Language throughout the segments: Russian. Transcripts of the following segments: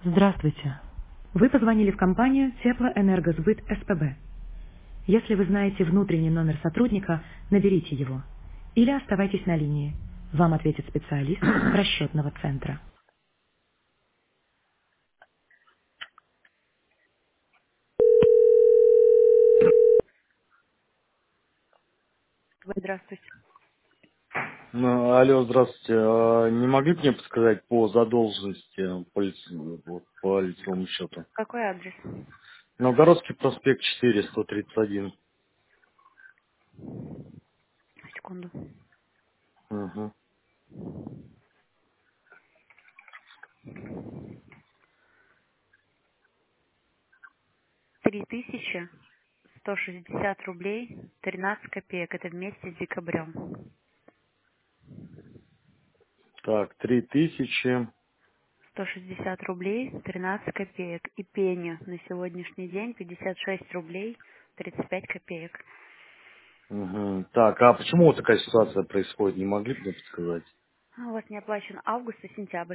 Здравствуйте. Вы позвонили в компанию Теплоэнергосбыт СПБ. Если вы знаете внутренний номер сотрудника, наберите его. Или оставайтесь на линии. Вам ответит специалист расчетного центра. Здравствуйте. Ну, алло, здравствуйте. Не могли бы мне подсказать по задолженности по лицевому счету? Какой адрес? Новгородский проспект 4, 131. Секунду. Угу. 3160 рублей 13 копеек. Это вместе с декабрем. Так, 3000. 160 рублей 13 копеек. И пени на сегодняшний день 56 рублей 35 копеек. Угу. Так, а почему вот такая ситуация происходит? Не могли бы мне подсказать? У вас не оплачен август и сентябрь.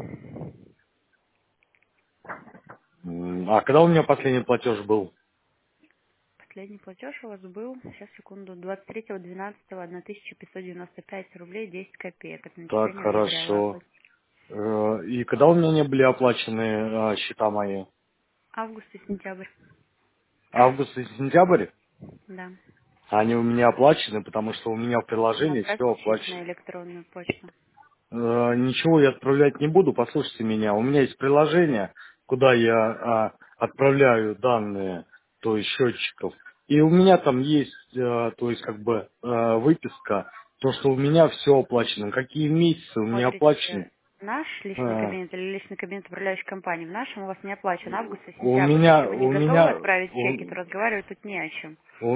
А когда у меня последний платеж был? Последний платеж у вас был, сейчас секунду, 23.12 1595 рублей 10 копеек. Это на Так, течение ноября вы хорошо. оплатили. И когда у меня не были оплачены счета мои? Август и сентябрь. Август и сентябрь? Да. Они у меня оплачены, потому что у меня в приложении все Направьте чек оплачено. на электронную почту. Ничего я отправлять не буду, послушайте меня. У меня есть приложение, куда я отправляю данные, то есть счетчиков. И у меня там есть, то есть как бы выписка, то, что у меня все оплачено. Какие месяцы у меня оплачены. Смотрите, наш личный Э, кабинет или личный кабинет управляющей компании, в нашем у вас не оплачен август и у сентябрь. Если меня, вы не у готовы меня, отправить чеки, то разговаривать тут не о чем.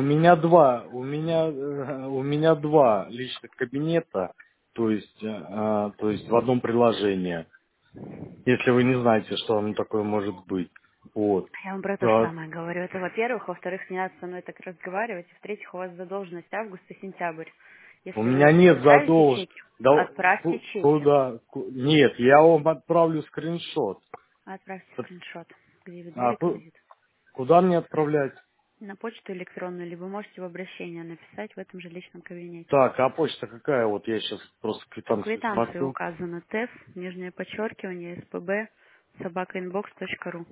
у меня два личных кабинета, то есть в одном приложении. Если вы не знаете, что оно такое может быть. Вот. Я вам про то же А, самое говорю. Это, во-первых. Во-вторых, не надо со мной так разговаривать. В-третьих, у вас задолженность август и сентябрь. у Если меня вы нет отправите задолженности. чеки, Да, отправьте чеки. куда? Нет, я вам отправлю скриншот. Отправьте скриншот, где видны А реквизиты. куда мне отправлять? На почту электронную, либо можете в обращение написать в этом же личном кабинете. Так, а почта какая? Вот я сейчас просто В квитанцию квитанции смотрю. указано ТЭФ, нижнее подчеркивание, СПБ, собакаinbox.ру.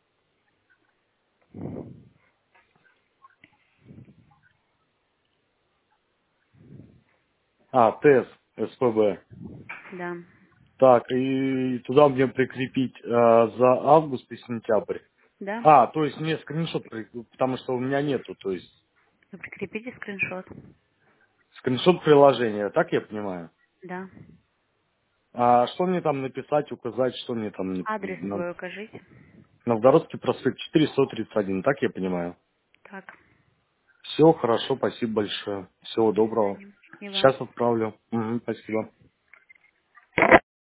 ТЭС, СПБ. Да. Так, и туда мне прикрепить за август и сентябрь. Да? То есть мне скриншот, потому что у меня нету, то есть Вы прикрепите скриншот. скриншот приложения, так я понимаю? Да. А что мне там написать, указать, что мне там Адрес надо? свой укажите. Новгородский проспект 431, так я понимаю. Так. Все хорошо, спасибо большое. Всего До доброго. свидания. И вам. Сейчас отправлю. Мгм, спасибо.